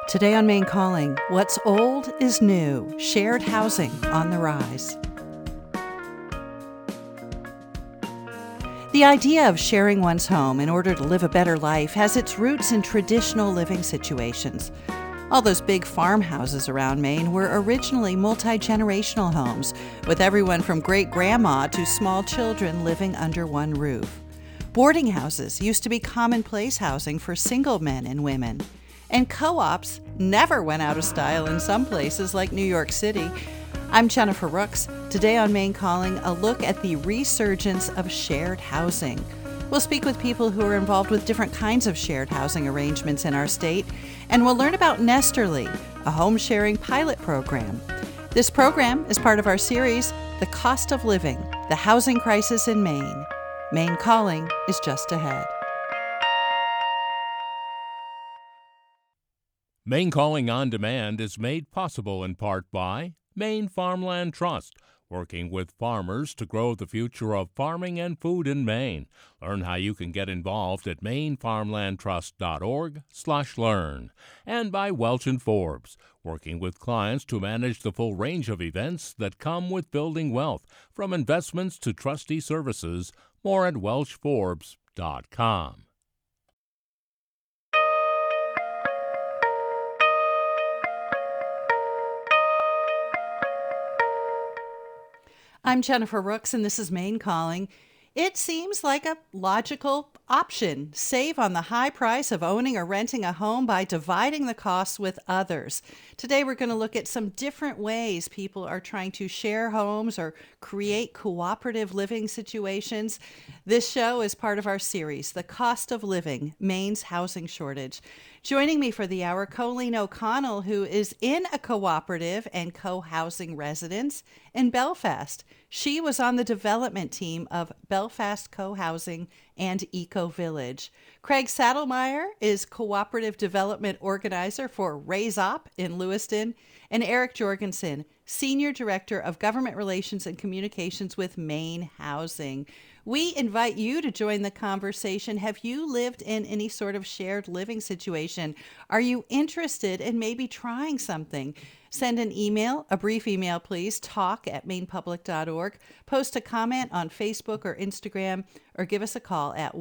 Today on Maine Calling, what's old is new, shared housing on the rise. The idea of sharing one's home in order to live a better life has its roots in traditional living situations. All those big farmhouses around Maine were originally multi-generational homes, with everyone from great-grandma to small children living under one roof. Boarding houses used to be commonplace housing for single men and women. And co-ops never went out of style in some places like New York City. I'm Jennifer Rooks. Today on Maine Calling, a look at the resurgence of shared housing. We'll speak with people who are involved with different kinds of shared housing arrangements in our state, and we'll learn about Nesterly, a home-sharing pilot program. This program is part of our series, The Cost of Living, the Housing Crisis in Maine. Maine Calling is just ahead. Maine Calling on Demand is made possible in part by Maine Farmland Trust, working with farmers to grow the future of farming and food in Maine. Learn how you can get involved at mainfarmlandtrust.org/learn. And by Welch & Forbes, working with clients to manage the full range of events that come with building wealth, from investments to trustee services. More at welchforbes.com. I'm Jennifer Rooks, and this is Maine Calling. It seems like a logical option. Save on the high price of owning or renting a home by dividing the costs with others. Today, we're going to look at some different ways people are trying to share homes or create cooperative living situations. This show is part of our series, The Cost of Living, Maine's Housing Shortage. Joining me for the hour, Colleen O'Connell, who is in a cooperative and co-housing residence in Belfast. She was on the development team of Belfast Co-Housing and Eco Village. Craig Saddlemeyer is cooperative development organizer for Raise Up in Lewiston, and Eric Jorgensen, senior director of government relations and communications with Maine Housing. We invite you to join the conversation. Have you lived in any sort of shared living situation? Are you interested in maybe trying something? Send an email, a brief email, please, talk@mainepublic.org. Post a comment on Facebook or Instagram, or give us a call at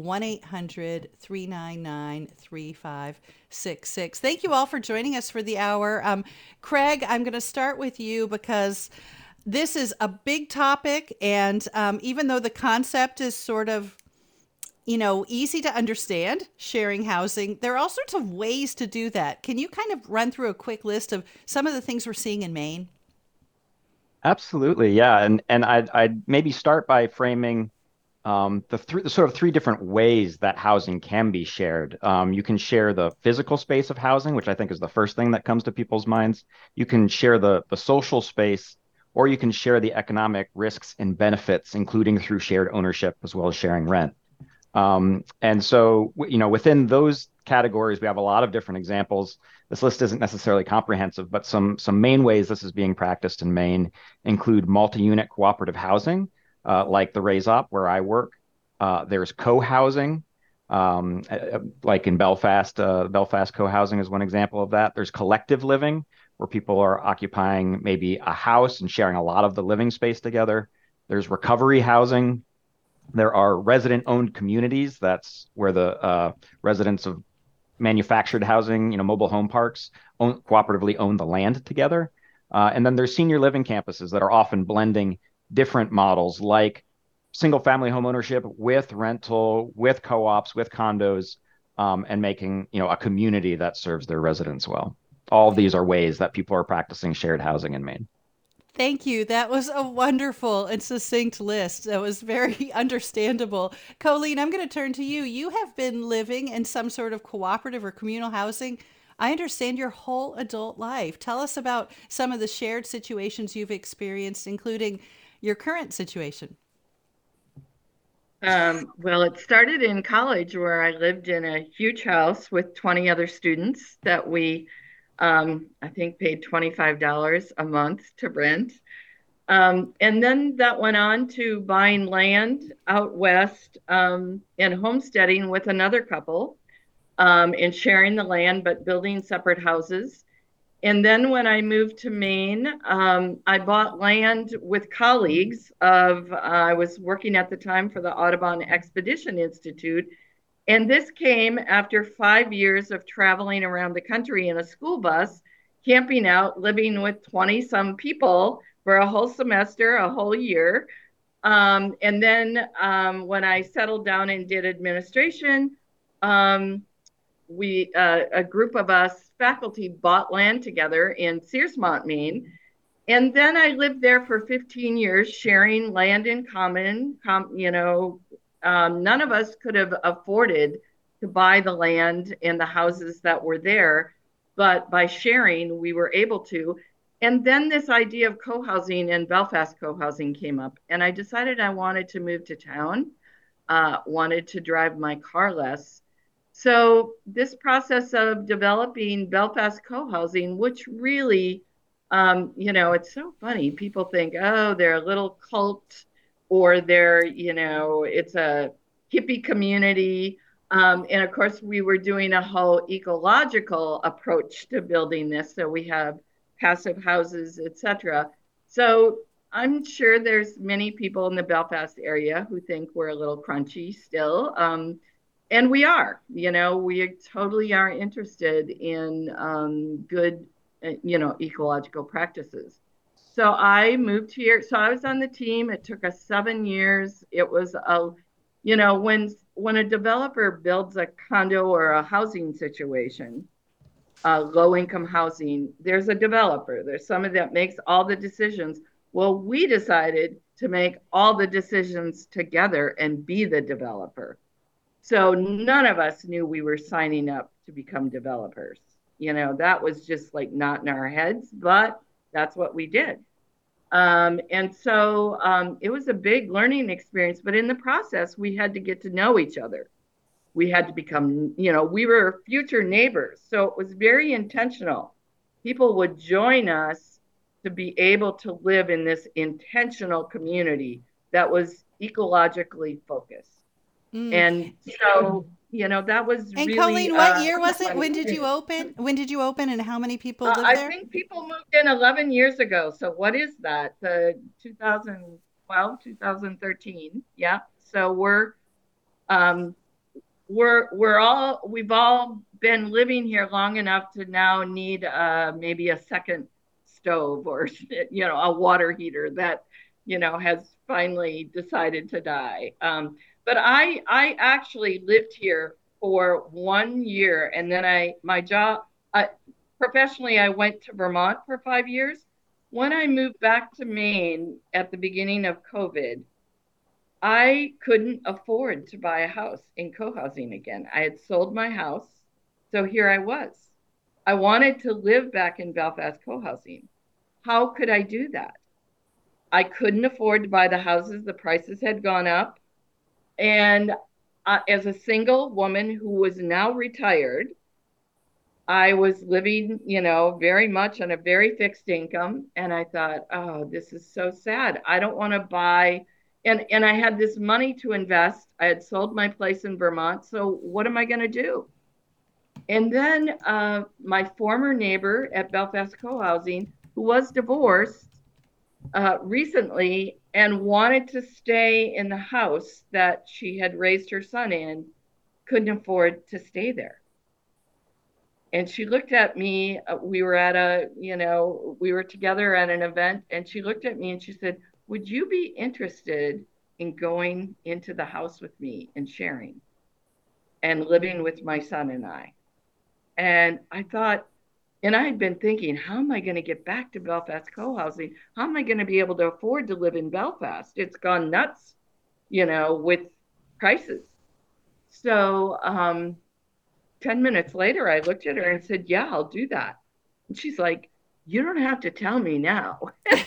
1-800-399-3566. Thank you all for joining us for the hour. Craig, I'm going to start with you because this is a big topic, and even though the concept is sort of, easy to understand, sharing housing, there are all sorts of ways to do that. Can you kind of run through a quick list of some of the things we're seeing in Maine? Absolutely, yeah, and I'd maybe start by framing the sort of three different ways that housing can be shared. You can share the physical space of housing, which I think is the first thing that comes to people's minds. You can share the social space, or you can share the economic risks and benefits, including through shared ownership as well as sharing rent. And so, within those categories, we have a lot of different examples. This list isn't necessarily comprehensive, but some main ways this is being practiced in Maine include multi-unit cooperative housing, like the Raise Up, where I work. There's co-housing, like in Belfast. Belfast co-housing is one example of that. There's collective living, where people are occupying maybe a house and sharing a lot of the living space together. There's recovery housing. There are resident-owned communities. That's where the residents of manufactured housing, mobile home parks, cooperatively own the land together. And then there's senior living campuses that are often blending different models, like single-family home ownership with rental, with co-ops, with condos, and making a community that serves their residents well. All of these are ways that people are practicing shared housing in Maine. Thank you. That was a wonderful and succinct list. That was very understandable. Colleen, I'm going to turn to you. You have been living in some sort of cooperative or communal housing, I understand, your whole adult life. Tell us about some of the shared situations you've experienced, including your current situation. Well, it started in college, where I lived in a huge house with 20 other students that we, I think, paid $25 a month to rent. And then that went on to buying land out west and homesteading with another couple. and sharing the land, but building separate houses. And then when I moved to Maine, I bought land with colleagues I was working at the time for the Audubon Expedition Institute. And this came after 5 years of traveling around the country in a school bus, camping out, living with 20 some people for a whole semester, a whole year. And then when I settled down and did administration, a group of us faculty bought land together in Searsmont, Maine. And then I lived there for 15 years, sharing land in common. None of us could have afforded to buy the land and the houses that were there, but by sharing, we were able to. And then this idea of co-housing and Belfast co-housing came up, and I decided I wanted to move to town, wanted to drive my car less. So this process of developing Belfast co-housing, which really, it's so funny. People think, oh, they're a little cult, or it's a hippie community. And of course, we were doing a whole ecological approach to building this. So we have passive houses, etc. So I'm sure there's many people in the Belfast area who think we're a little crunchy still. And we are, we totally are interested in good, ecological practices. So I moved here. So I was on the team. It took us 7 years. It was when a developer builds a condo or a housing situation, low-income housing, there's a developer. There's somebody that makes all the decisions. Well, we decided to make all the decisions together and be the developer. So none of us knew we were signing up to become developers. That was just like not in our heads, but that's what we did. And so it was a big learning experience, but in the process, we had to get to know each other. We had to become, we were future neighbors. So it was very intentional. People would join us to be able to live in this intentional community that was ecologically focused. And so, that was and really. And Colleen, what year was it? When did you open? When did you open, and how many people lived there? I think people moved in 11 years ago. So what is that? 2012, 2013. Yeah. So we've all been living here long enough to now need maybe a second stove or a water heater that has finally decided to die. But I actually lived here for 1 year, and then my job professionally, I went to Vermont for 5 years. When I moved back to Maine at the beginning of COVID, I couldn't afford to buy a house in co-housing again. I had sold my house, so here I was. I wanted to live back in Belfast co-housing. How could I do that? I couldn't afford to buy the houses. The prices had gone up. And as a single woman who was now retired, I was living, very much on a very fixed income. And I thought, oh, this is so sad. I don't want to buy. And I had this money to invest. I had sold my place in Vermont. So what am I going to do? And then my former neighbor at Belfast Co-housing, who was divorced recently and wanted to stay in the house that she had raised her son in, couldn't afford to stay there. And she looked at me, we were together at an event, and she looked at me and she said, would you be interested in going into the house with me and sharing and living with my son and I? And I thought, and I had been thinking, how am I going to get back to Belfast co-housing? How am I going to be able to afford to live in Belfast? It's gone nuts, with prices. So 10 minutes later, I looked at her and said, yeah, I'll do that. And she's like, you don't have to tell me now.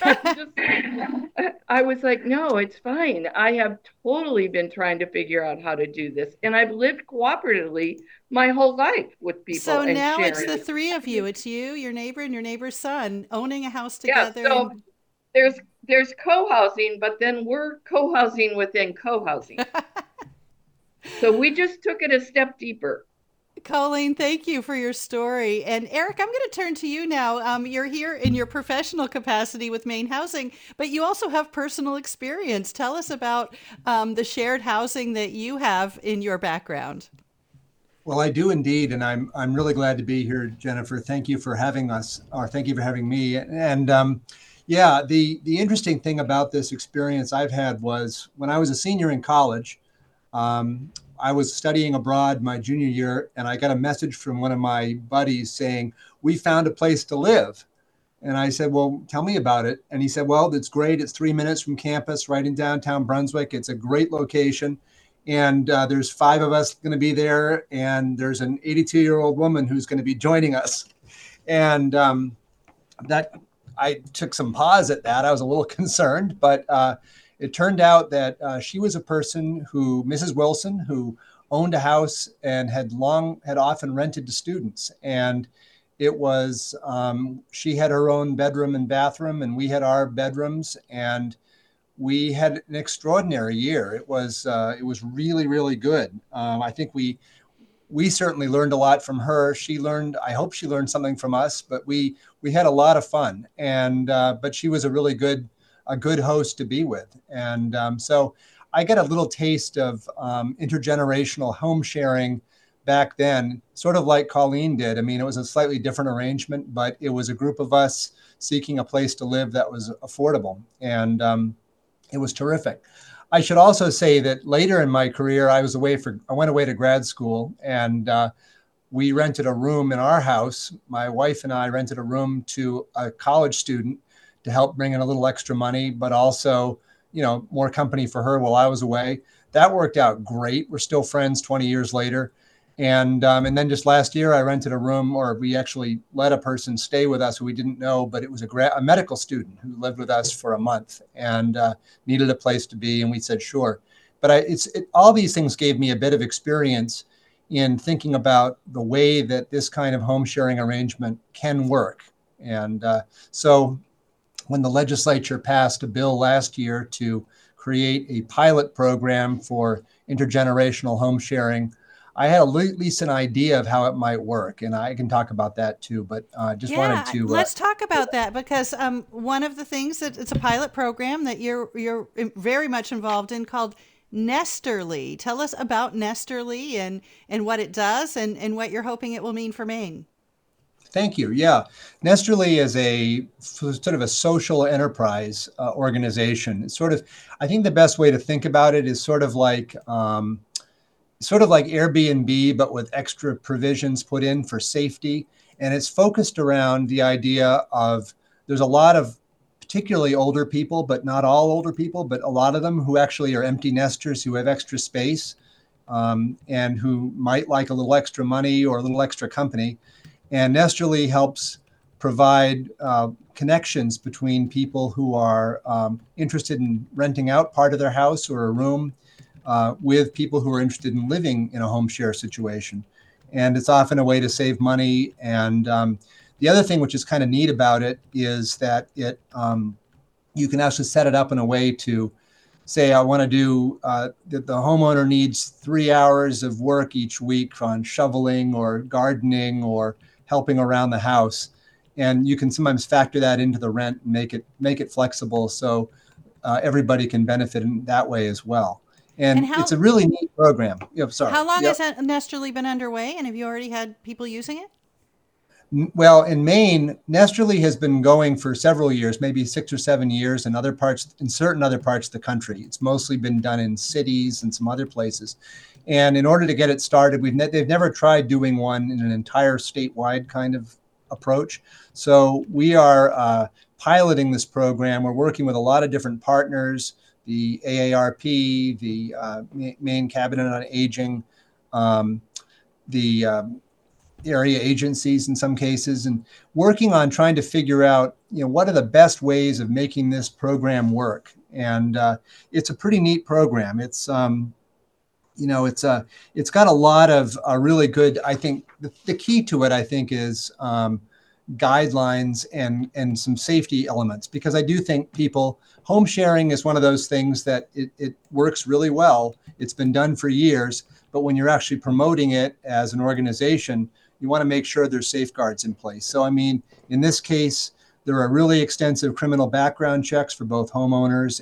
I was like, no, it's fine. I have totally been trying to figure out how to do this. And I've lived cooperatively my whole life with people. So and now sharing. It's the three of you. It's you, your neighbor, and your neighbor's son owning a house together. Yeah, so there's co-housing, but then we're co-housing within co-housing. So we just took it a step deeper. Colleen, thank you for your story. And Eric, I'm going to turn to you now. You're here in your professional capacity with Maine Housing, but you also have personal experience. Tell us about the shared housing that you have in your background. Well, I do indeed, and I'm really glad to be here, Jennifer. Thank you for having us, or thank you for having me. And yeah, the interesting thing about this experience I've had was when I was a senior in college. I was studying abroad my junior year, and I got a message from one of my buddies saying, "We found a place to live." And I said, "Well, tell me about it." And he said, "Well, it's great. It's 3 minutes from campus, right in downtown Brunswick. It's a great location. And there's 5 of us going to be there. And there's an 82-year-old woman who's going to be joining us." And that I took some pause at that. I was a little concerned, but it turned out that she was a person who, Mrs. Wilson, who owned a house and had often rented to students. And it was, she had her own bedroom and bathroom, and we had our bedrooms, and we had an extraordinary year. It was really, really good. I think we certainly learned a lot from her. I hope she learned something from us, but we had a lot of fun. And, but she was a good host to be with. And so I got a little taste of intergenerational home sharing back then, sort of like Colleen did. I mean, it was a slightly different arrangement, but it was a group of us seeking a place to live that was affordable. And it was terrific. I should also say that later in my career, I went away to grad school, and we rented a room in our house. My wife and I rented a room to a college student to help bring in a little extra money, but also, more company for her while I was away. That worked out great. We're still friends 20 years later. And then just last year, I rented a room, or we actually let a person stay with us who we didn't know, but it was a medical student who lived with us for a month and needed a place to be. And we said, sure. But all these things gave me a bit of experience in thinking about the way that this kind of home sharing arrangement can work. And so when the legislature passed a bill last year to create a pilot program for intergenerational home sharing, I had at least an idea of how it might work, and I can talk about that too. But wanted to let's talk about that, because one of the things that it's a pilot program that you're very much involved in called Nesterly. Tell us about Nesterly and what it does and what you're hoping it will mean for Maine. Thank you. Yeah, Nesterly is a sort of a social enterprise organization. It's I think the best way to think about it is sort of like Airbnb, but with extra provisions put in for safety. And it's focused around the idea of there's a lot of particularly older people, but not all older people, but a lot of them who actually are empty nesters who have extra space and who might like a little extra money or a little extra company. And Nesterly helps provide connections between people who are interested in renting out part of their house or a room with people who are interested in living in a home share situation. And it's often a way to save money. And the other thing which is kind of neat about it is that you can actually set it up in a way to say, I want to do, the homeowner needs 3 hours of work each week on shoveling or gardening or helping around the house. And you can sometimes factor that into the rent and make it flexible so everybody can benefit in that way as well. And it's a really neat program. Sorry. How long has Nesterly been underway, and have you already had people using it? Well, in Maine, Nesterly has been going for several years, maybe 6 or 7 years in certain other parts of the country. It's mostly been done in cities and some other places. And in order to get it started, they've never tried doing one in an entire statewide kind of approach. So we are piloting this program. We're working with a lot of different partners, the AARP, the Maine Cabinet on Aging, the area agencies in some cases, and working on trying to figure out, what are the best ways of making this program work. And it's a pretty neat program. It's it's got a lot of really good, I think the key to it, I think, is guidelines and some safety elements, because I do think home sharing is one of those things that it works really well. It's been done for years, but when you're actually promoting it as an organization, you want to make sure there's safeguards in place. So, I mean, in this case, there are really extensive criminal background checks for both homeowners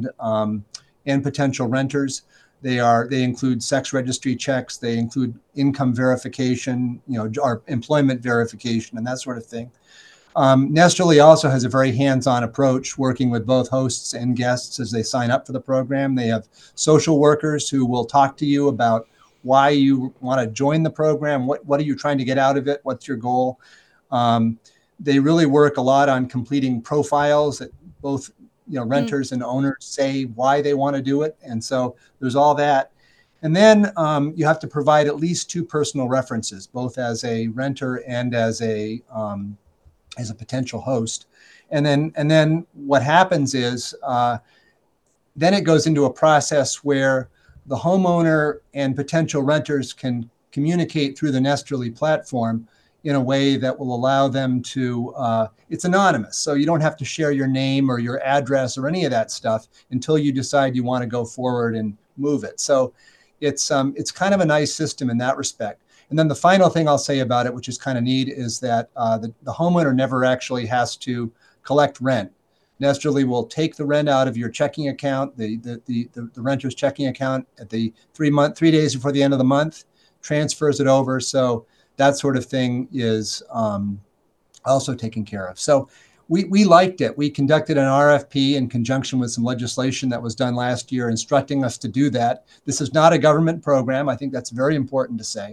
and potential renters. They include sex registry checks. They include income verification, or employment verification, and that sort of thing. Nesterly also has a very hands-on approach, working with both hosts and guests as they sign up for the program. They have social workers who will talk to you about why you want to join the program. What are you trying to get out of it? What's your goal? They really work a lot on completing profiles that both renters and owners say why they want to do it. And so there's all that. And then you have to provide at least 2 personal references, both as a renter and as a potential host. And then what happens is then it goes into a process where the homeowner and potential renters can communicate through the Nesterly platform in a way that will allow them to, it's anonymous. So you don't have to share your name or your address or any of that stuff until you decide you want to go forward and move it. So it's kind of a nice system in that respect. And then the final thing I'll say about it, which is kind of neat, is that the homeowner never actually has to collect rent. Nesterly will take the rent out of your checking account, the renter's checking account at the 3 days before the end of the month, transfers it over. So that sort of thing is also taken care of. So we liked it. We conducted an RFP in conjunction with some legislation that was done last year, instructing us to do that. This is not a government program. I think that's very important to say.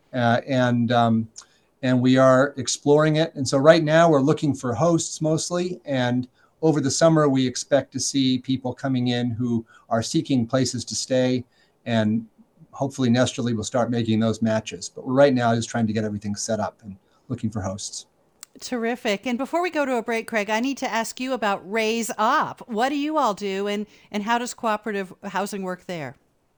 And we are exploring it. And so right now we're looking for hosts mostly. And over the summer, we expect to see people coming in who are seeking places to stay, and hopefully Nesterly will start making those matches. But we're right now just trying to get everything set up and looking for hosts. Terrific. And before we go to a break, Craig, I need to ask you about Raise Up. What do you all do, and how does cooperative housing work there?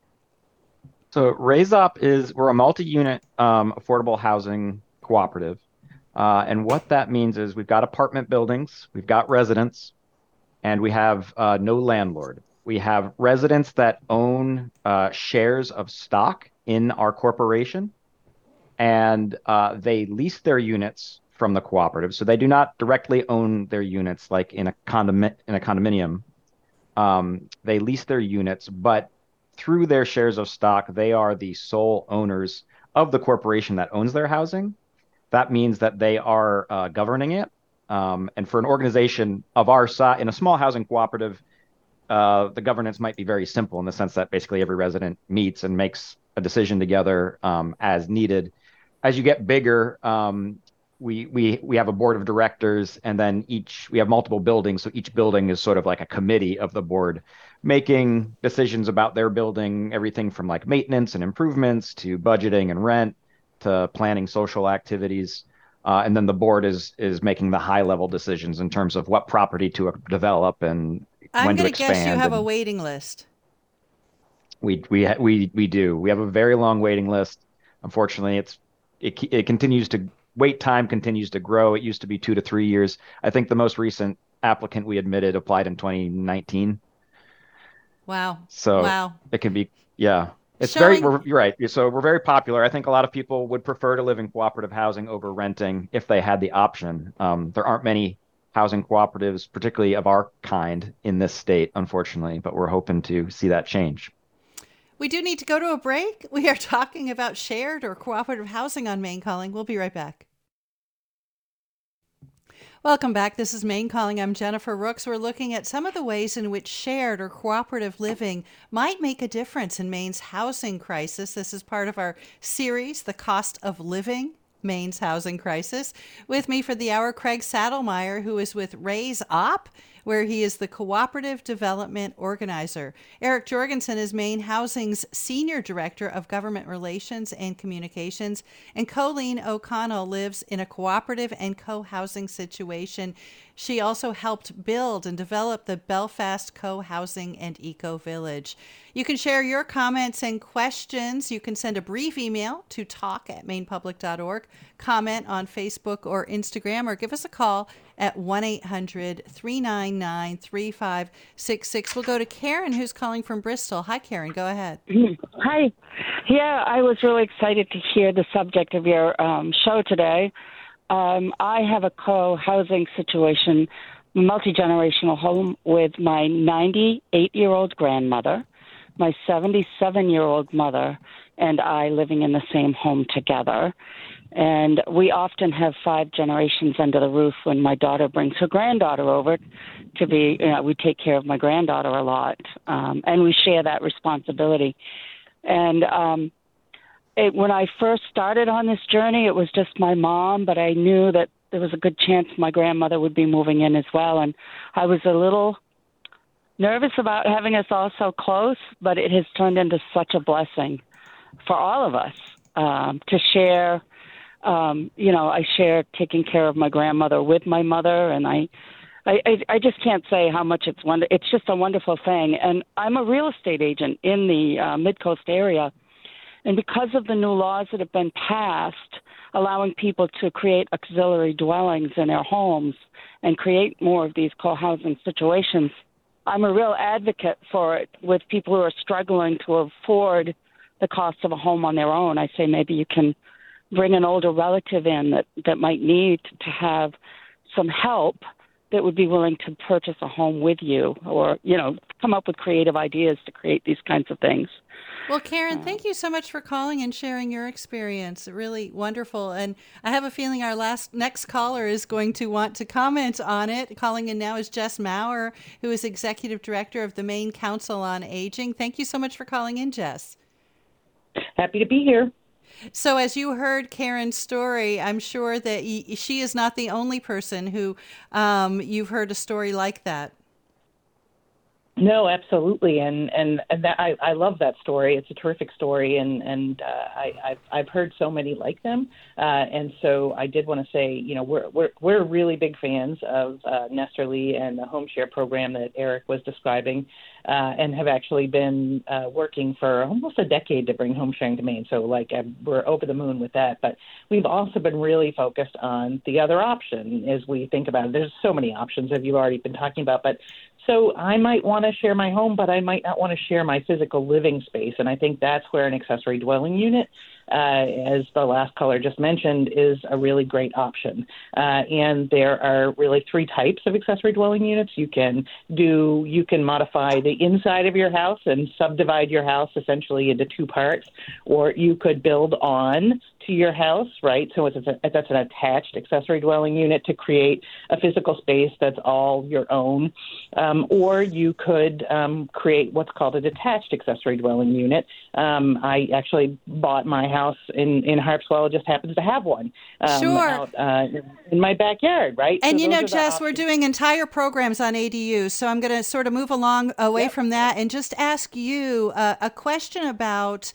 So Raise Up we're a multi-unit affordable housing cooperative. And what that means is we've got apartment buildings, we've got residents, and we have no landlord. We have residents that own shares of stock in our corporation, and they lease their units from the cooperative. So they do not directly own their units like in a condominium. They lease their units, but through their shares of stock, they are the sole owners of the corporation that owns their housing. That means that they are governing it. And for an organization of our size, in a small housing cooperative, the governance might be very simple in the sense that basically every resident meets and makes a decision together as needed. As you get bigger, we have a board of directors, and then we have multiple buildings. So each building is sort of like a committee of the board, making decisions about their building, everything from like maintenance and improvements to budgeting and rent to planning social activities. And then the board is making the high level decisions in terms of what property to develop and when to expand. I'm going to guess you have a waiting list. We do. We have a very long waiting list. Unfortunately, it continues to wait time continues to grow. It used to be 2 to 3 years. I think the most recent applicant we admitted applied in 2019. Wow. So it can be, yeah. You're right. So we're very popular. I think a lot of people would prefer to live in cooperative housing over renting if they had the option. There aren't many housing cooperatives, particularly of our kind, in this state, unfortunately, but we're hoping to see that change. We do need to go to a break. We are talking about shared or cooperative housing on Maine Calling. We'll be right back. Welcome back. This is Maine Calling. I'm Jennifer Rooks. We're looking at some of the ways in which shared or cooperative living might make a difference in Maine's housing crisis. This is part of our series, The Cost of Living, Maine's Housing Crisis. With me for the hour, Craig Saddlemeyer, who is with Raise Up, where he is the Cooperative Development Organizer. Eric Jorgensen is Maine Housing's Senior Director of Government Relations and Communications, and Colleen O'Connell lives in a cooperative and co-housing situation. She also helped build and develop the Belfast Co-Housing and Eco Village. You can share your comments and questions. You can send a brief email to talk@mainepublic.org, comment on Facebook or Instagram, or give us a call at 1-800-399 479-3566. We'll go to Karen, who's calling from Bristol. Hi, Karen. Go ahead. Hi. Yeah, I was really excited to hear the subject of your show today. I have a co-housing situation, a multi-generational home with my 98-year-old grandmother, my 77-year-old mother, and I living in the same home together. And we often have 5 generations under the roof when my daughter brings her granddaughter over to be, we take care of my granddaughter a lot, and we share that responsibility. And when I first started on this journey, it was just my mom, but I knew that there was a good chance my grandmother would be moving in as well. And I was a little nervous about having us all so close, but it has turned into such a blessing for all of us to share. I share taking care of my grandmother with my mother, and I just can't say how much it's just a wonderful thing. And I'm a real estate agent in the Mid-Coast area, and because of the new laws that have been passed, allowing people to create auxiliary dwellings in their homes and create more of these co-housing situations, I'm a real advocate for it with people who are struggling to afford the cost of a home on their own. I say maybe you can bring an older relative in that might need to have some help that would be willing to purchase a home with you or, come up with creative ideas to create these kinds of things. Well, Karen, thank you so much for calling and sharing your experience. Really wonderful. And I have a feeling our next caller is going to want to comment on it. Calling in now is Jess Maurer, who is Executive Director of the Maine Council on Aging. Thank you so much for calling in, Jess. Happy to be here. So as you heard Karen's story, I'm sure that she is not the only person who you've heard a story like that. No, absolutely, and that I love that story. It's a terrific story, and I've heard so many like them, and so I did want to say, we're really big fans of Nesterly and the home share program that Eric was describing, and have actually been working for almost a decade to bring home sharing to Maine. So we're over the moon with that, but we've also been really focused on the other option as we think about it. There's so many options that you've already been talking about, but so I might want to share my home, but I might not want to share my physical living space. And I think that's where an accessory dwelling unit, as the last caller just mentioned, is a really great option. And there are really 3 types of accessory dwelling units. You can modify the inside of your house and subdivide your house essentially into 2 parts, or you could build on to your house, right? So that's an attached accessory dwelling unit to create a physical space that's all your own. Or you could create what's called a detached accessory dwelling unit. I actually bought my house in Harpswell. It just happens to have one Sure. out in my backyard, right? And so Jess, we're doing entire programs on ADUs, so I'm going to sort of move along away from that and just ask you a question about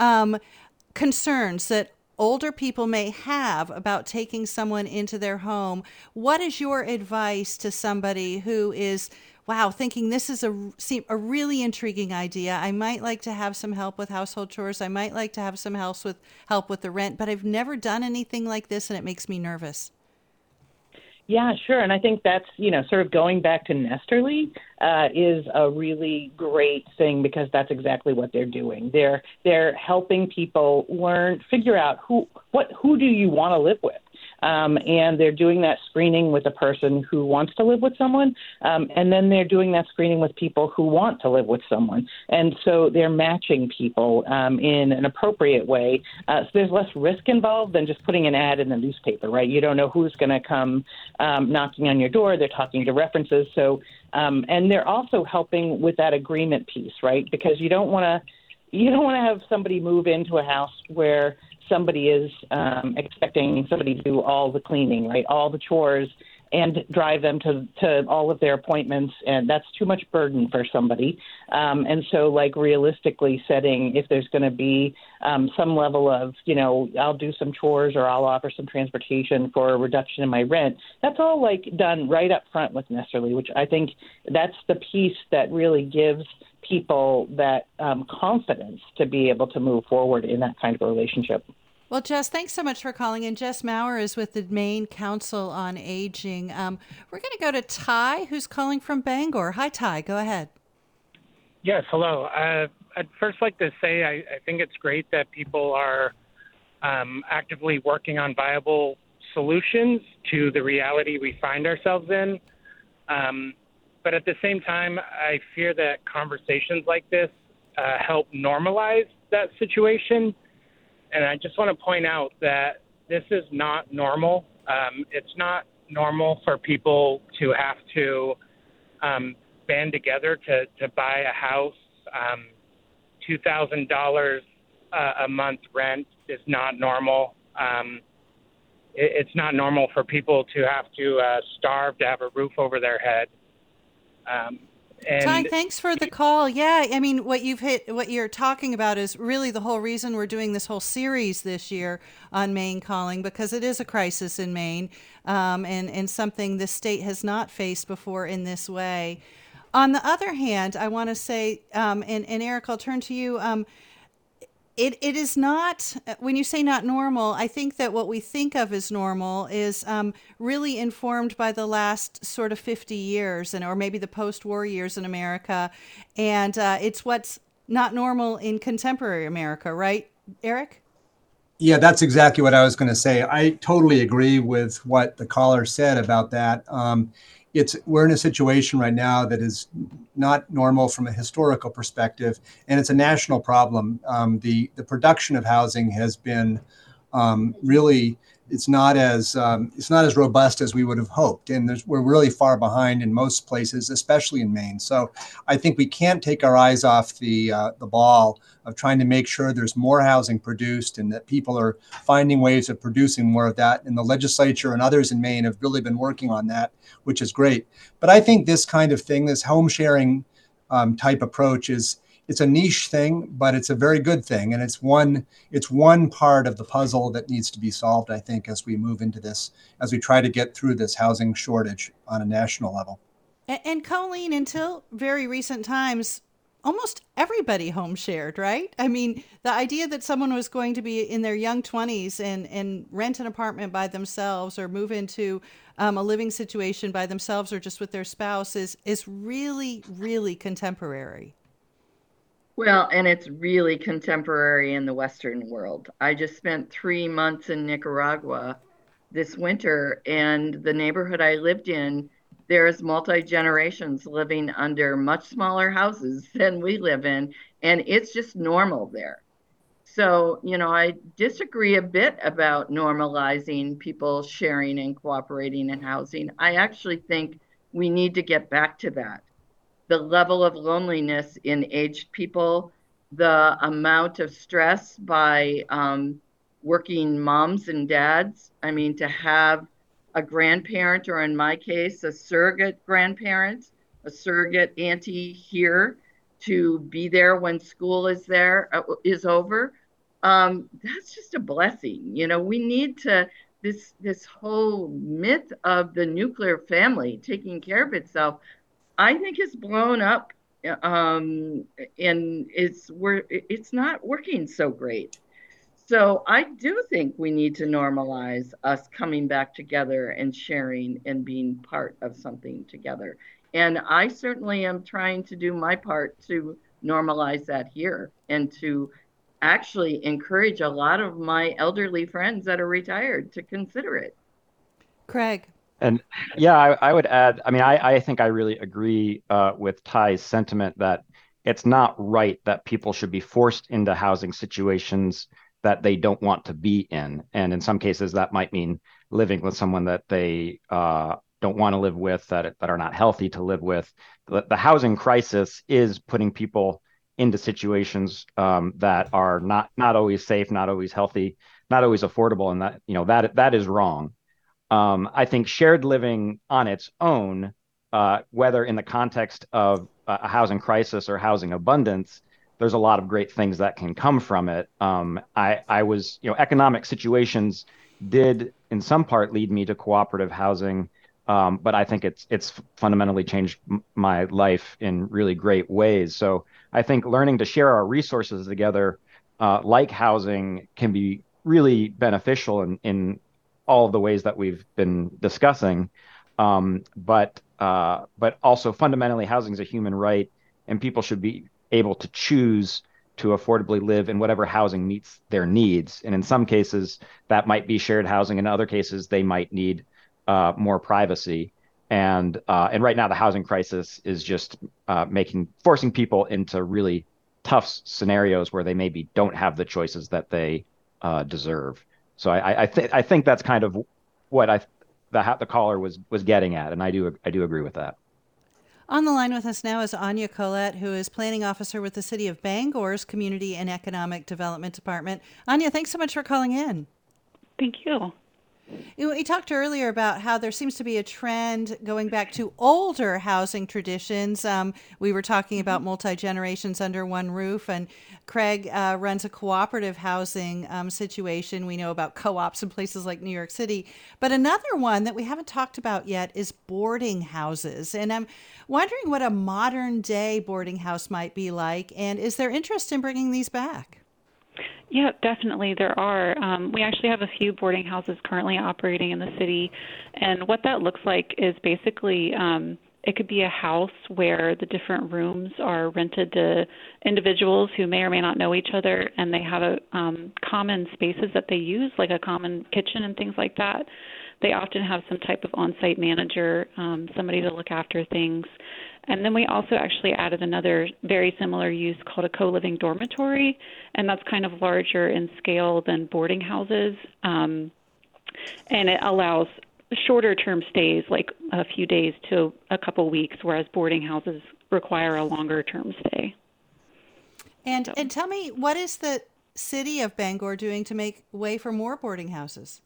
concerns that older people may have about taking someone into their home. What is your advice to somebody who is, thinking this is a really intriguing idea? I might like to have some help with household chores. I might like to have some help with the rent, but I've never done anything like this, and it makes me nervous. Yeah, sure. And I think that's, sort of going back to Nesterly is a really great thing because that's exactly what they're doing. They're helping people figure out who do you want to live with? And they're doing that screening with a person who wants to live with someone. And then they're doing that screening with people who want to live with someone. And so they're matching people in an appropriate way. So there's less risk involved than just putting an ad in the newspaper, right? You don't know who's going to come knocking on your door. They're talking to references. So, and they're also helping with that agreement piece, right? Because you don't want to have somebody move into a house where somebody is expecting somebody to do all the cleaning, right, all the chores, and drive them to all of their appointments, and that's too much burden for somebody. And so, realistically setting, if there's going to be some level of, I'll do some chores or I'll offer some transportation for a reduction in my rent, that's all, done right up front with Nesterly, which I think that's the piece that really gives people that confidence to be able to move forward in that kind of a relationship. Well, Jess, thanks so much for calling in. Jess Maurer is with the Maine Council on Aging. We're going to go to Ty, who's calling from Bangor. Hi, Ty. Go ahead. Yes, hello. I'd first like to say I think it's great that people are actively working on viable solutions to the reality we find ourselves in. But at the same time, I fear that conversations like this help normalize that situation. And I just want to point out that this is not normal. It's not normal for people to have to band together to buy a house. $2,000 a month rent is not normal. It's not normal for people to have to starve to have a roof over their head. Ty, thanks for the call. Yeah, I mean, what you're talking about is really the whole reason we're doing this whole series this year on Maine Calling, because it is a crisis in Maine, and something the state has not faced before in this way. On the other hand, I want to say, and Eric, I'll turn to you. It is not, when you say not normal, I think that what we think of as normal is really informed by the last sort of 50 years or maybe the post-war years in America. And it's what's not normal in contemporary America, right, Eric? Yeah, that's exactly what I was going to say. I totally agree with what the caller said about that. We're in a situation right now that is not normal from a historical perspective, and it's a national problem. The production of housing has been really it's not as robust as we would have hoped, and we're really far behind in most places, especially in Maine. So I think we can't take our eyes off the ball of trying to make sure there's more housing produced and that people are finding ways of producing more of that. And the legislature and others in Maine have really been working on that, which is great. But I think this kind of thing, this home sharing type approach it's a niche thing, but it's a very good thing. And it's one part of the puzzle that needs to be solved, I think, as we move into this, as we try to get through this housing shortage on a national level. And Colleen, until very recent times, almost everybody home shared, right? I mean, the idea that someone was going to be in their young 20s and rent an apartment by themselves or move into a living situation by themselves or just with their spouse is really, really contemporary. Well, and it's really contemporary in the Western world. I just spent 3 months in Nicaragua this winter, and the neighborhood I lived in, there's multi-generations living under much smaller houses than we live in, and it's just normal there. So, I disagree a bit about normalizing people sharing and cooperating in housing. I actually think we need to get back to that. The level of loneliness in aged people, the amount of stress by working moms and dads. I mean, to have a grandparent, or in my case, a surrogate grandparent, a surrogate auntie here to be there when school is over. That's just a blessing. We need to, this whole myth of the nuclear family taking care of itself, I think it's blown up, and it's not working so great. So I do think we need to normalize us coming back together and sharing and being part of something together. And I certainly am trying to do my part to normalize that here and to actually encourage a lot of my elderly friends that are retired to consider it. Craig. And yeah, I would add, I mean, I think I really agree with Ty's sentiment that it's not right that people should be forced into housing situations that they don't want to be in. And in some cases, that might mean living with someone that they don't want to live with, that are not healthy to live with. The housing crisis is putting people into situations that are not always safe, not always healthy, not always affordable. And that is wrong. I think shared living on its own, whether in the context of a housing crisis or housing abundance, there's a lot of great things that can come from it. Economic situations did in some part lead me to cooperative housing, but I think it's fundamentally changed my life in really great ways. So I think learning to share our resources together, like housing, can be really beneficial in all of the ways that we've been discussing. But also fundamentally, housing is a human right, and people should be able to choose to affordably live in whatever housing meets their needs. And in some cases, that might be shared housing. In other cases, they might need more privacy. And right now, the housing crisis is just forcing people into really tough scenarios where they maybe don't have the choices that they deserve. So I think that's kind of what the caller was getting at, and I do agree with that. On the line with us now is Anya Collette, who is planning officer with the City of Bangor's Community and Economic Development Department. Anya, thanks so much for calling in. Thank you. We talked earlier about how there seems to be a trend going back to older housing traditions. We were talking about multi-generations under one roof, and Craig runs a cooperative housing situation. We know about co-ops in places like New York City. But another one that we haven't talked about yet is boarding houses. And I'm wondering what a modern day boarding house might be like, and is there interest in bringing these back? Yeah, definitely there are. We actually have a few boarding houses currently operating in the city, and what that looks like is basically it could be a house where the different rooms are rented to individuals who may or may not know each other, and they have a common spaces that they use, like a common kitchen and things like that. They often have some type of on-site manager, somebody to look after things. And then we also actually added another very similar use called a co-living dormitory, and that's kind of larger in scale than boarding houses. And it allows shorter term stays, like a few days to a couple weeks, whereas boarding houses require a longer term stay. And tell me, what is the City of Bangor doing to make way for more boarding houses?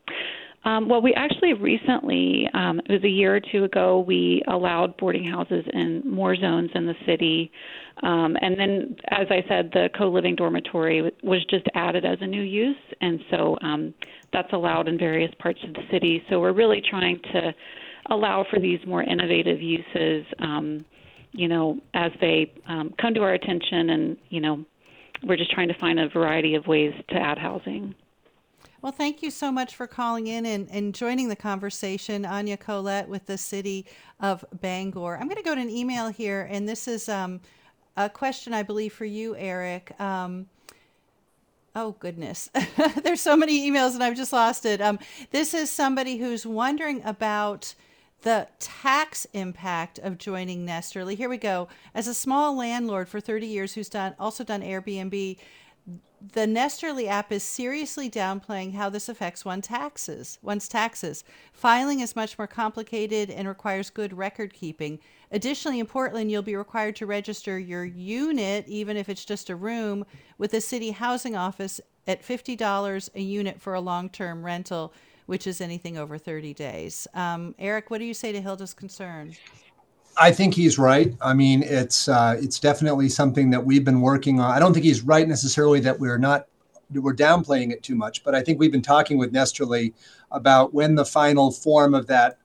Well, we actually recently, it was a year or two ago, we allowed boarding houses in more zones in the city. And then, as I said, the co-living dormitory was just added as a new use. And so that's allowed in various parts of the city. So we're really trying to allow for these more innovative uses, as they come to our attention. And, we're just trying to find a variety of ways to add housing. Well, thank you so much for calling in and joining the conversation, Anya Collette with the City of Bangor. I'm going to go to an email here, and this is a question, I believe, for you, Eric. Oh, goodness. There's so many emails, and I've just lost it. This is somebody who's wondering about the tax impact of joining Nesterly. Here we go. As a small landlord for 30 years who's also done Airbnb, the Nesterly app is seriously downplaying how this affects one's taxes. Filing is much more complicated and requires good record keeping. Additionally, in Portland, you'll be required to register your unit, even if it's just a room, with the city housing office at $50 a unit for a long-term rental, which is anything over 30 days. Eric, what do you say to Hilda's concern? I think he's right. I mean, it's definitely something that we've been working on. I don't think he's right necessarily that we're downplaying it too much, but I think we've been talking with Nesterly about when the final form of that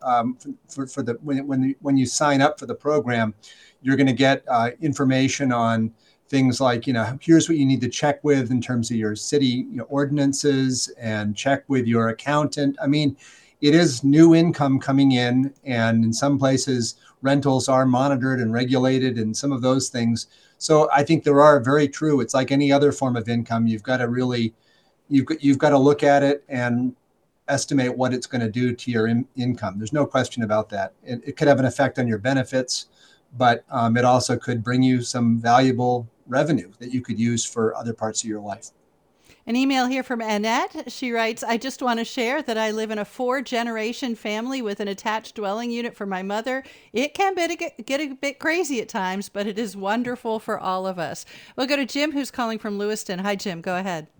when you sign up for the program, you're going to get information on things like, here's what you need to check with in terms of your city ordinances, and check with your accountant. I mean, it is new income coming in, and in some places rentals are monitored and regulated and some of those things. So I think there are very true. It's like any other form of income. You've got to look at it and estimate what it's going to do to your income. There's no question about that. It could have an effect on your benefits, but it also could bring you some valuable revenue that you could use for other parts of your life. An email here from Annette. She writes, I just want to share that I live in a 4-generation family with an attached dwelling unit for my mother. It can get a bit crazy at times, but it is wonderful for all of us. We'll go to Jim, who's calling from Lewiston. Hi, Jim. Go ahead.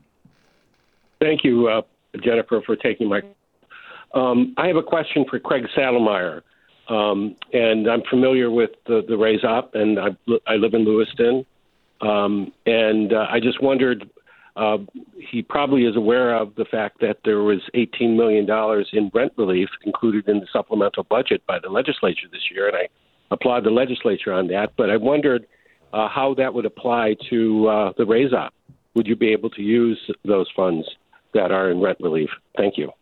Thank you, Jennifer, for taking my I have a question for Craig Saddlemeyer. And I'm familiar with the Raise Up, and I live in Lewiston. And I just wondered, he probably is aware of the fact that there was $18 million in rent relief included in the supplemental budget by the legislature this year, and I applaud the legislature on that. But I wondered how that would apply to the Raise Up. Would you be able to use those funds that are in rent relief? Thank you.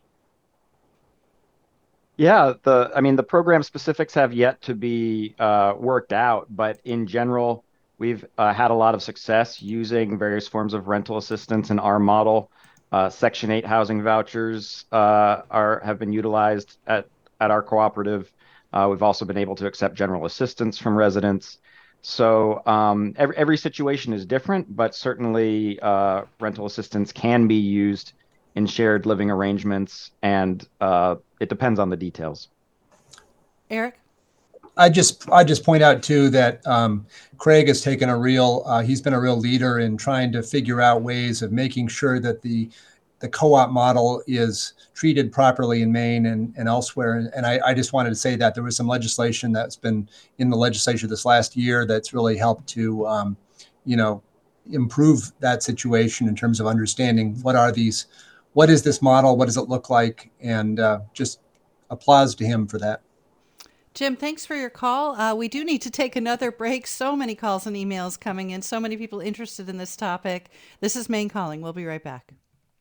Yeah, the program specifics have yet to be worked out, but in general, we've had a lot of success using various forms of rental assistance in our model. Section 8 housing vouchers have been utilized at our cooperative. We've also been able to accept general assistance from residents. So every situation is different, but certainly rental assistance can be used in shared living arrangements, and it depends on the details. Eric? I just point out too that Craig has taken he's been a real leader in trying to figure out ways of making sure that the co-op model is treated properly in Maine and elsewhere. And I just wanted to say that there was some legislation that's been in the legislature this last year that's really helped to, improve that situation in terms of understanding what is this model, what does it look like, and just applause to him for that. Jim, thanks for your call. We do need to take another break. So many calls and emails coming in, so many people interested in this topic. This is Maine Calling. We'll be right back.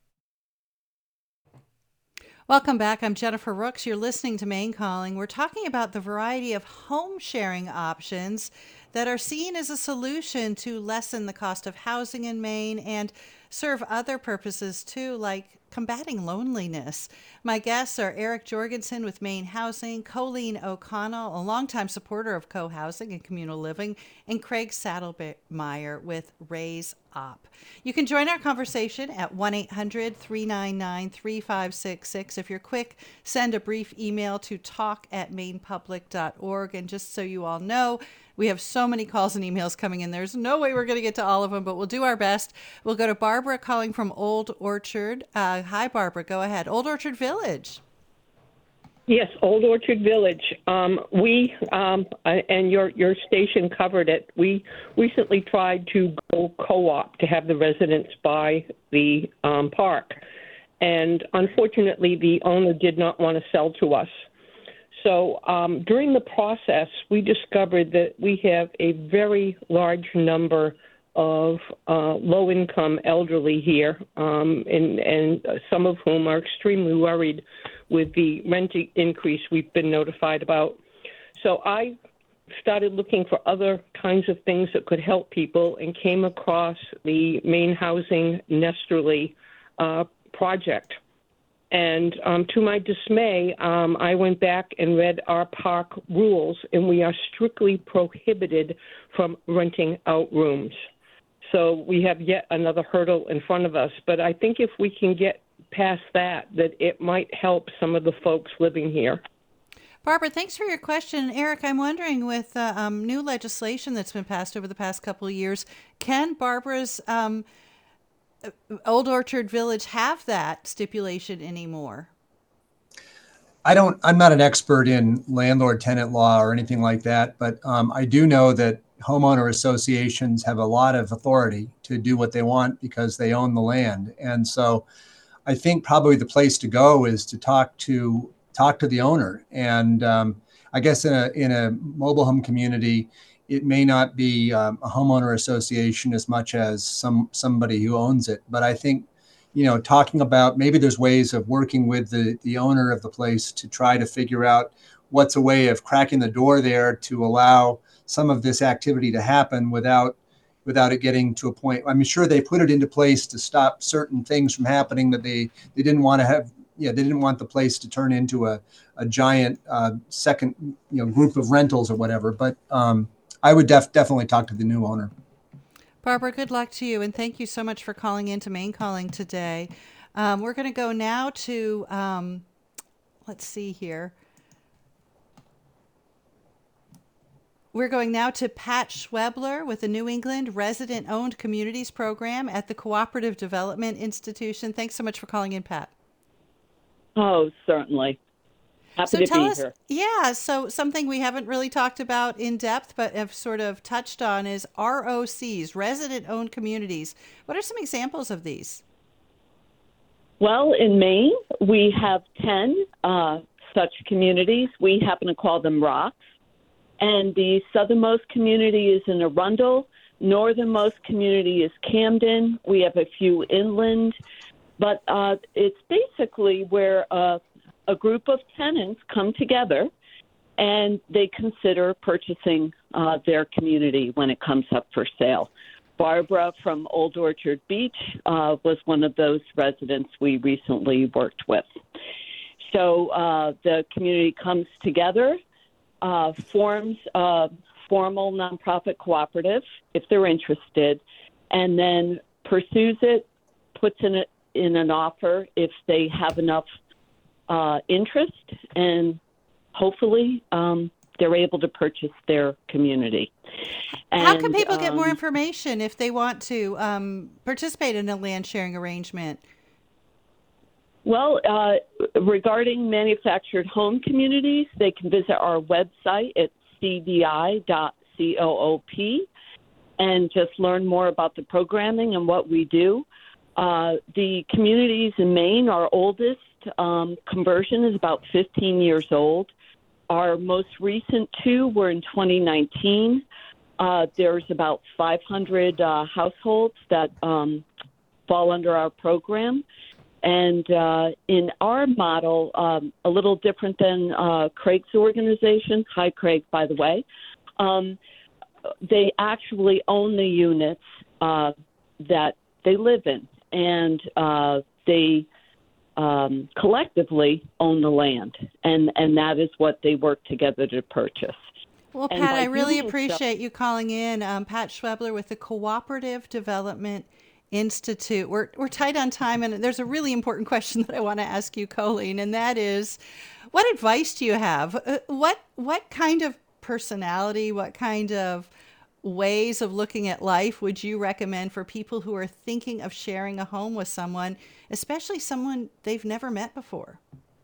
Welcome back. I'm Jennifer Rooks. You're listening to Maine Calling. We're talking about the variety of home sharing options that are seen as a solution to lessen the cost of housing in Maine and serve other purposes too, like combating loneliness. My guests are Eric Jorgensen with Maine Housing, Colleen O'Connell, a longtime supporter of co-housing and communal living, and Craig Saddlemeyer with Raise Up. You can join our conversation at 1-800-399-3566. If you're quick, send a brief email to talk@mainepublic.org. And just so you all know, we have so many calls and emails coming in. There's no way we're going to get to all of them, but we'll do our best. We'll go to Barbara calling from Old Orchard. Hi, Barbara. Go ahead. Old Orchard Village. Yes, Old Orchard Village. We and your station covered it. We recently tried to go co-op to have the residents buy the park, and unfortunately, the owner did not want to sell to us. So during the process, we discovered that we have a very large number of low-income elderly here, and some of whom are extremely worried with the rent increase we've been notified about. So I started looking for other kinds of things that could help people and came across the Maine Housing Nesterly project. And to my dismay, I went back and read our park rules, and we are strictly prohibited from renting out rooms. So we have yet another hurdle in front of us. But I think if we can get past that it might help some of the folks living here. Barbara, thanks for your question. Eric, I'm wondering, with new legislation that's been passed over the past couple of years, can Barbara's Old Orchard Village have that stipulation anymore? I'm not an expert in landlord-tenant law or anything like that, but I do know that homeowner associations have a lot of authority to do what they want because they own the land. And so I think probably the place to go is to talk to the owner. And I guess in a mobile home community, it may not be a homeowner association as much as somebody who owns it. But I think, talking about maybe there's ways of working with the owner of the place to try to figure out what's a way of cracking the door there to allow some of this activity to happen without it getting to a point. I'm sure they put it into place to stop certain things from happening that they didn't want to have. They didn't want the place to turn into a giant second group of rentals or whatever. But I would definitely talk to the new owner. Barbara, good luck to you, and thank you so much for calling into Maine Calling today. We're going to go now to, let's see here. We're going now to Pat Schwebler with the New England Resident-Owned Communities Program at the Cooperative Development Institution. Thanks so much for calling in, Pat. Oh, certainly. Happy to be here. Yeah, so something we haven't really talked about in depth, but have sort of touched on is ROCs, resident-owned communities. What are some examples of these? Well, in Maine, we have 10 such communities. We happen to call them ROCs. And the southernmost community is in Arundel. Northernmost community is Camden. We have a few inland. But it's basically where a group of tenants come together and they consider purchasing their community when it comes up for sale. Barbara from Old Orchard Beach was one of those residents we recently worked with. So the community comes together, forms a formal nonprofit cooperative if they're interested, and then pursues it, puts in an offer if they have enough interest, and hopefully they're able to purchase their community. How can people get more information if they want to participate in a land sharing arrangement? Well, regarding manufactured home communities, they can visit our website at cdi.coop and just learn more about the programming and what we do. The communities in Maine, our oldest conversion is about 15 years old. Our most recent two were in 2019. There's about 500 households that fall under our program. And in our model, a little different than Craig's organization, hi Craig, by the way, they actually own the units that they live in, and they collectively own the land, and that is what they work together to purchase. Well, Pat, I really appreciate you calling in. Pat Schwebler with the Cooperative Development Institute. We're tight on time, and there's a really important question that I want to ask you, Colleen, and that is, what advice do you have? What kind of personality, what kind of ways of looking at life would you recommend for people who are thinking of sharing a home with someone, especially someone they've never met before?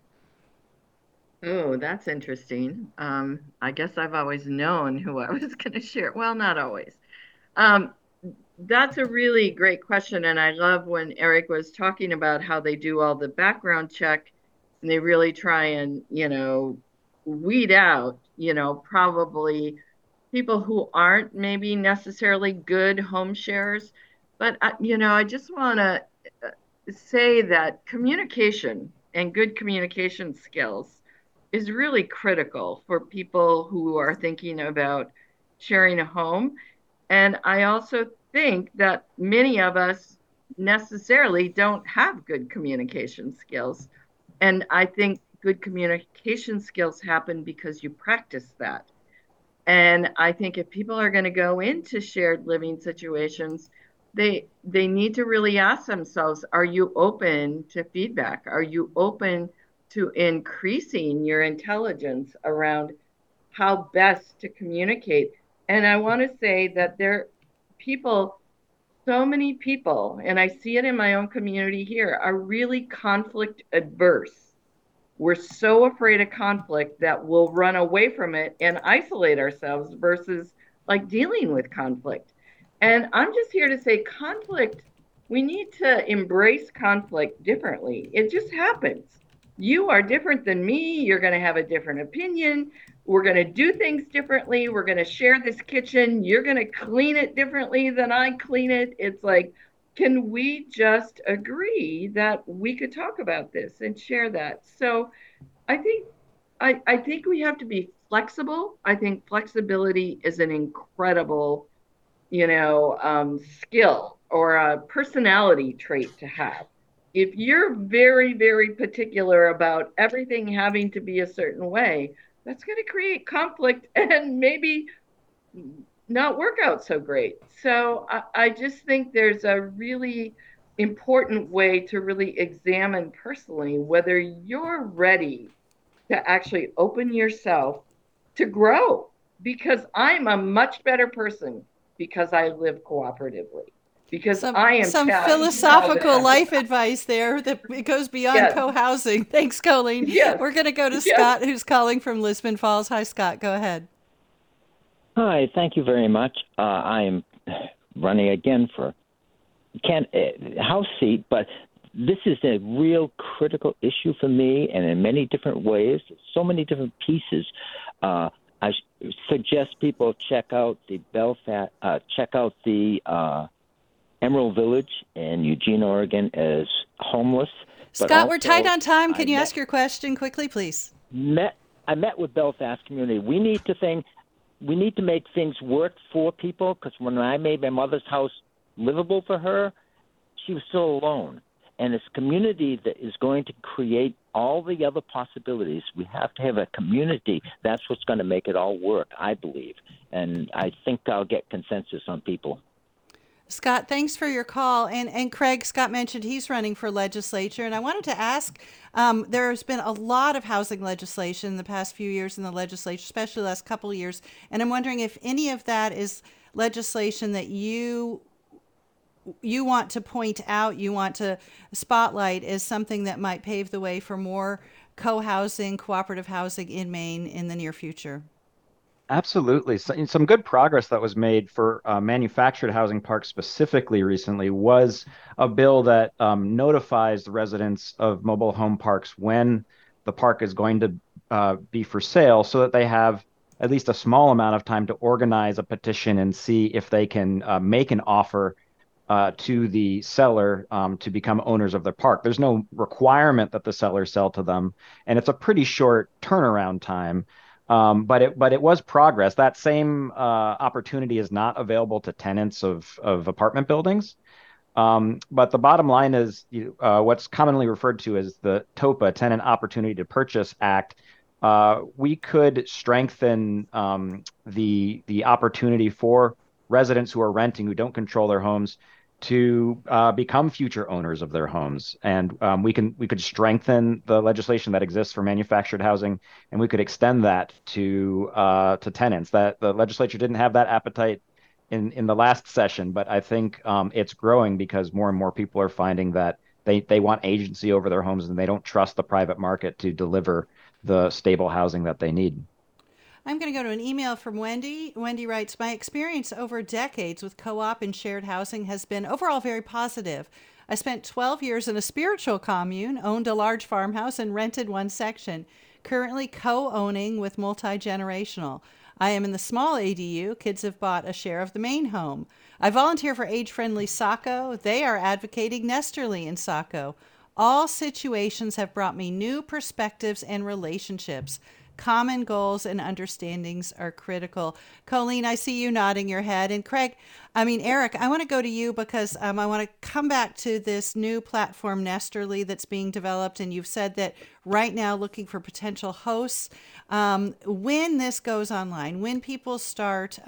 Oh, that's interesting. I guess I've always known who I was going to share. Well, not always. That's a really great question. And I love when Eric was talking about how they do all the background check and they really try and, weed out, probably people who aren't maybe necessarily good home sharers. But, I just want to say that communication and good communication skills is really critical for people who are thinking about sharing a home. And I also think that many of us necessarily don't have good communication skills. And I think good communication skills happen because you practice that. And I think if people are going to go into shared living situations, they need to really ask themselves, are you open to feedback? Are you open to increasing your intelligence around how best to communicate? And I want to say that so many people, and I see it in my own community here, are really conflict adverse. We're so afraid of conflict that we'll run away from it and isolate ourselves versus like dealing with conflict. And I'm just here to say conflict, we need to embrace conflict differently. It just happens. You are different than me. You're going to have a different opinion. We're going to do things differently. We're going to share this kitchen. You're going to clean it differently than I clean it. It's like, can we just agree that we could talk about this and share that? So I think we have to be flexible. I think flexibility is an incredible, skill or a personality trait to have. If you're very, very particular about everything having to be a certain way, that's going to create conflict and maybe not work out so great. So I just think there's a really important way to really examine personally whether you're ready to actually open yourself to grow, because I'm a much better person because I live cooperatively. Because I am some philosophical life advice there that it goes beyond co-housing. Thanks, Colleen. Yes. We're going to go to Scott, who's calling from Lisbon Falls. Hi, Scott. Go ahead. Hi. Thank you very much. I am running again for House seat, but this is a real critical issue for me, and in many different ways, so many different pieces. I suggest people check out the Emerald Village in Eugene, Oregon, as homeless. Scott, we're tight on time. Can you ask your question quickly, please? I met with Belfast community. We need to make things work for people, because when I made my mother's house livable for her, she was still alone. And it's community that is going to create all the other possibilities. We have to have a community. That's what's going to make it all work, I believe. And I think I'll get consensus on people. Scott, thanks for your call. And Craig, Scott mentioned he's running for legislature. And I wanted to ask, there's been a lot of housing legislation in the past few years in the legislature, especially the last couple of years. And I'm wondering if any of that is legislation that you want to point out, you want to spotlight as something that might pave the way for more co-housing, cooperative housing in Maine in the near future. Absolutely. Some good progress that was made for manufactured housing parks specifically recently was a bill that notifies the residents of mobile home parks when the park is going to be for sale, so that they have at least a small amount of time to organize a petition and see if they can make an offer to the seller to become owners of their park. There's no requirement that the seller sell to them, and it's a pretty short turnaround time. But it was progress. That same opportunity is not available to tenants of apartment buildings. But the bottom line is what's commonly referred to as the TOPA, Tenant Opportunity to Purchase Act. We could strengthen the opportunity for residents who are renting, who don't control their homes, to become future owners of their homes. And we could strengthen the legislation that exists for manufactured housing, and we could extend that to tenants. That the legislature didn't have that appetite in the last session, but I think it's growing because more and more people are finding that they want agency over their homes, and they don't trust the private market to deliver the stable housing that they need. I'm going to go to an email from Wendy. Wendy writes, my experience over decades with co-op and shared housing has been overall very positive. I spent 12 years in a spiritual commune, owned a large farmhouse, and rented one section. Currently co-owning with multi-generational. I am in the small ADU. Kids have bought a share of the main home. I volunteer for age-friendly Saco. They are advocating Nesterly in Saco. All situations have brought me new perspectives and relationships. Common goals and understandings are critical. Colleen, I see you nodding your head. And Eric, I want to go to you because I want to come back to this new platform, Nesterly, that's being developed. And you've said that right now looking for potential hosts. When this goes online, when people start,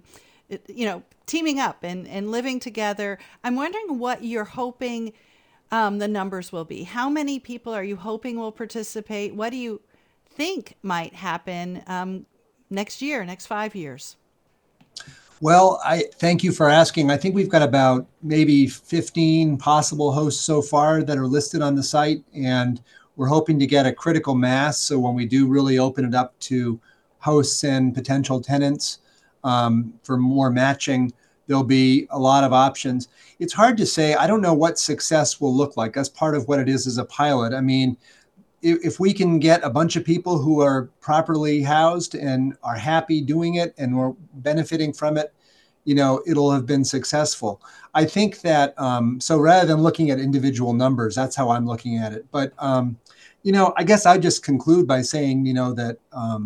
teaming up and living together, I'm wondering what you're hoping the numbers will be. How many people are you hoping will participate? What do you think might happen next year, next 5 years? Well, I thank you for asking. I think we've got about maybe 15 possible hosts so far that are listed on the site, and we're hoping to get a critical mass. So when we do really open it up to hosts and potential tenants for more matching, there'll be a lot of options. It's hard to say. I don't know what success will look like. That's part of what it is as a pilot. I mean, if we can get a bunch of people who are properly housed and are happy doing it and we're benefiting from it, it'll have been successful. I think that, so rather than looking at individual numbers, that's how I'm looking at it. But, I guess I'd just conclude by saying, that,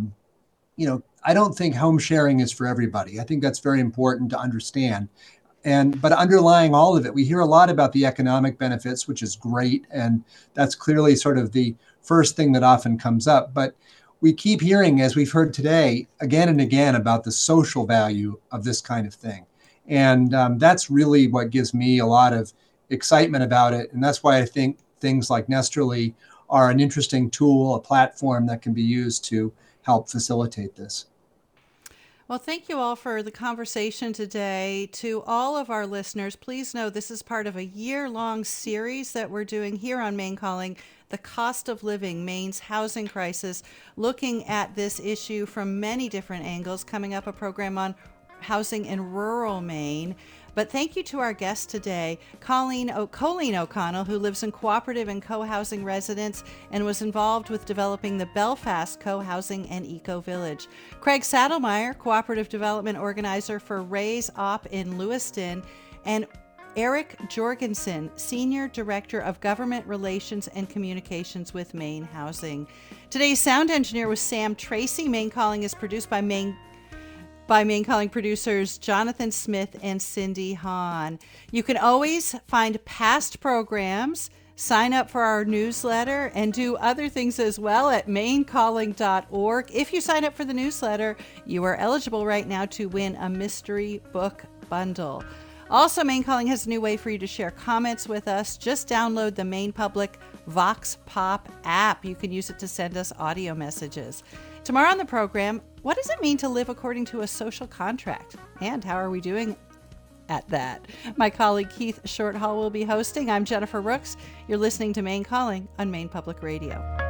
I don't think home sharing is for everybody. I think that's very important to understand. But underlying all of it, we hear a lot about the economic benefits, which is great. And that's clearly sort of the first thing that often comes up. But we keep hearing, as we've heard today, again and again, about the social value of this kind of thing. And that's really what gives me a lot of excitement about it. And that's why I think things like Nesterly are an interesting tool, a platform that can be used to help facilitate this. Well, thank you all for the conversation today. To all of our listeners, please know this is part of a year-long series that we're doing here on Maine Calling, The Cost of Living, Maine's Housing Crisis, looking at this issue from many different angles, coming up a program on housing in rural Maine. But thank you to our guest today, Colleen O'Connell, who lives in cooperative and co-housing residence and was involved with developing the Belfast Co-Housing and Eco Village. Craig Saddlemeyer, cooperative development organizer for Raise Op in Lewiston. And Eric Jorgensen, Senior Director of Government Relations and Communications with Maine Housing. Today's sound engineer was Sam Tracy. Maine Calling is produced by Maine Calling producers Jonathan Smith and Cindy Hahn. You can always find past programs, sign up for our newsletter, and do other things as well at mainecalling.org. If you sign up for the newsletter, you are eligible right now to win a mystery book bundle. Also, Maine Calling has a new way for you to share comments with us. Just download the Maine Public Vox Pop app. You can use it to send us audio messages. Tomorrow on the program, what does it mean to live according to a social contract? And how are we doing at that? My colleague Keith Shorthall will be hosting. I'm Jennifer Rooks. You're listening to Maine Calling on Maine Public Radio.